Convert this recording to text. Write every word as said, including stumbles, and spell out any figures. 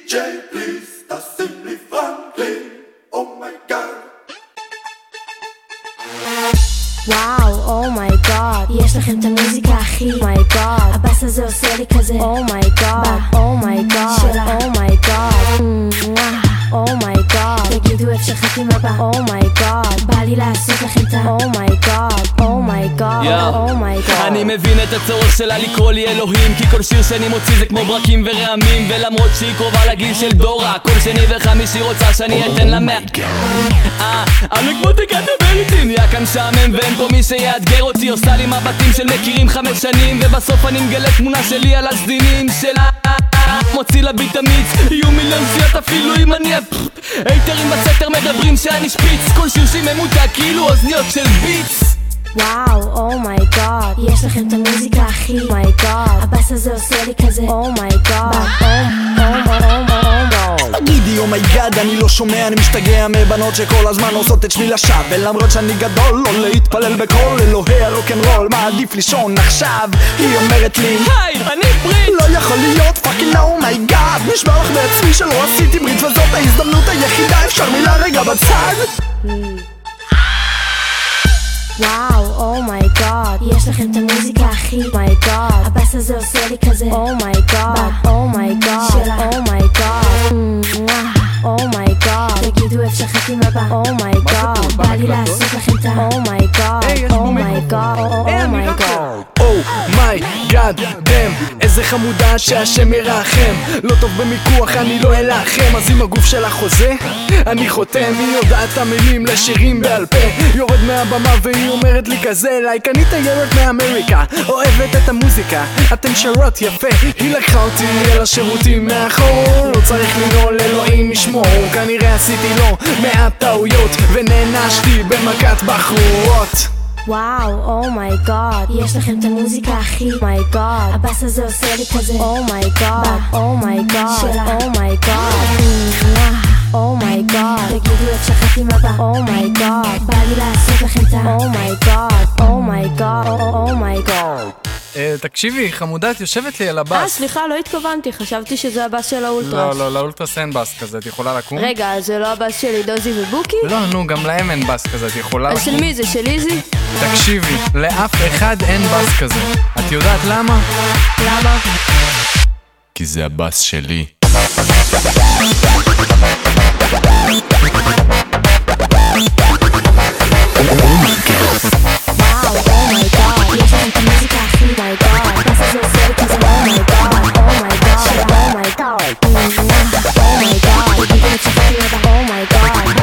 די-ג'יי, please, תשים לי פרנקלין, אומייגאד. וואו, אומייגאד, יש לכם את המוזיקה הכי אומייגאד, הבאס הזה עושה לי כזה אומייגאד, אומייגאד, אומייגאד, אומייגאד, תגידו איך שכחתי מבא, אומייגאד, בא לי לעשות לכם את האומייגאד, אומייגאד, אומייגאד. אני מבין את הצורך שלה לקרוא לי אלוהים, כי כל שיר שאני מוציא זה כמו ברקים ורעמים, ולמרות שהיא קרובה לגיל של דורה, כל שני וחמישי רוצה שאני אתן לה מאה. אה, אני כמו תגעת דבר איתי, נהיה כאן שעמם ואין פה מי שיאתגר אותי, עושה לי מבטים של מכירים חמש שנים, ובסוף אני מגלה תמונה שלי על הסדינים שלה, מוציא לה ביט אמיץ, יהיו מיליון זיית אפילו אם אני היתרים בסתר מדברים שאני שפיץ, כל שיר שהיא ממותק כאילו אוזניות של ביץ. וואו, אומייגאד, יש לכם את המוזיקה הכי אומייגאד, הבאס הזה עושה לי כזה אומייגאד, תגידי אומייגאד, אני לא שומע, אני משתגע מבנות שכל הזמן עושות את שמי לשווא, ולמרות שאני גדול, לא להתפלל בכל אלוהי הרוקנרול, מעדיף לישון עכשיו. היא אומרת לי, היי, אני ברית, לא יכול להיות פאקינג אומייגאד, נשמע לך בעצמי שלא עשיתי ברית, וזאת ההזדמנות היחידה, אפשר מילה רגע בצד? וואו, אומייגאד, יש לכם את המוזיקה הכי אומייגאד, הבאס הזה עושה לי כזה אומייגאד, אומייגאד, אומייגאד, אומייגאד, תגידו איך שכחתי מבא, אומייגאד, בא לי לעשות לכם את האומייגאד, אומייגאד, אומייגאד. אומייגאד, דם, איזה חמודה שהשם ירחם, לא טוב במיקוח אני לא אלחם, אז עם הגוף של החוזה אני חותם, היא יודעת המילים לשירים בעל פה, יורד מהבמה והיא אומרת לי כזה, לייק אני תיירת מאמריקה, אוהבת את המוזיקה, אתם שרות יפה, היא לקחה אותי אל השירותים מאחור, לא צריך לנעול אלוהים ישמור, כנראה עשיתי לו מעט טעויות ונענשתי במכת בחורות. וואו, אומייגאד, יש לכם את המוזיקה הכי אומייגאד, הבאס הזה עושה לי כזה אומייגאד, אומייגאד, אומייגאד, אומייגאד, תגידו איך שכחתי מבא, אומייגאד, בא לי לעשות לכם את האומייגאד, אומייגאד, אומייגאד. תקשיבי, חמודה, את יושבת לי על הבאס. אה, סליחה, לא התכוונתי, חשבתי שזה הבאס של האולטרס. לא, לא, לאולטרס אין באס כזה, את יכולה לקום? רגע, זה לא הבאס שלי, דוזי ובוקי? לא, נו, גם להם אין באס כזה, את יכולה לקום? אז של מי זה, של איזי? תקשיבי, לאף אחד אין באס כזה. את יודעת למה? למה? כי זה הבאס שלי. Oh my god,